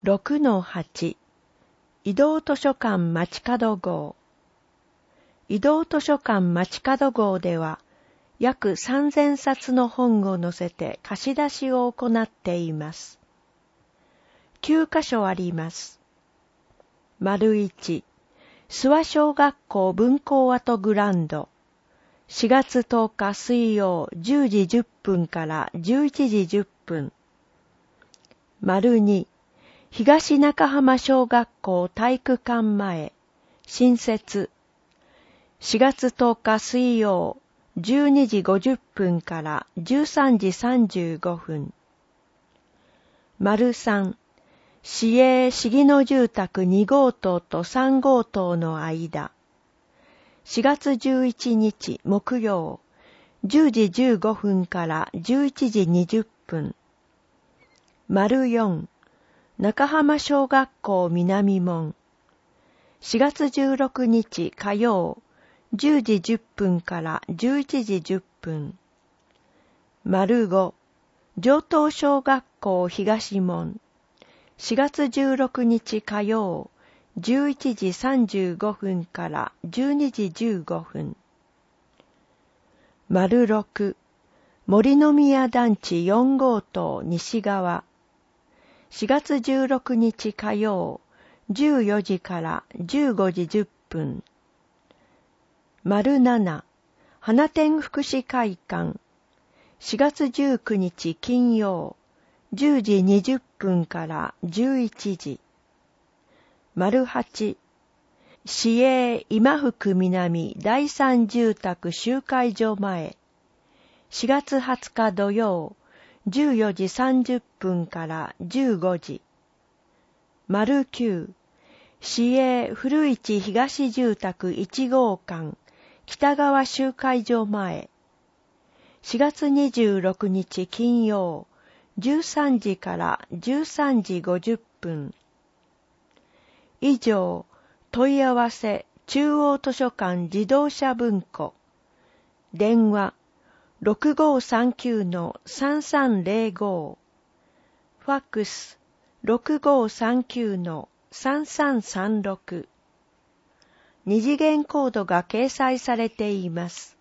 6-8 移動図書館街角号。移動図書館街角号では約3000冊の本を載せて貸し出しを行っています。9カ所あります。1、諏訪小学校分校跡グランド。4月10日水曜10時10分から11時10分。2、東中浜小学校体育館前、新設。4月10日水曜12時50分から13時35分。3、市営重野住宅2号棟と3号棟の間。4月11日木曜、10時15分から11時20分。4、中浜小学校南門。4月16日火曜、10時10分から11時10分。5、城東小学校東門。4月16日火曜、11時35分から12時15分。6、森宮団地4号棟西側。4月16日火曜、14時から15時10分。7、花店福祉会館。4月19日金曜、10時20分から11時。8、市営今福南第三住宅集会所前。4月20日土曜、14時30分から15時。9、市営古市東住宅1号館北川集会所前。4月26日金曜、13時から13時50分。以上、問い合わせ中央図書館自動車文庫。電話6539-3305。ファックス6539-3336。二次元コードが掲載されています。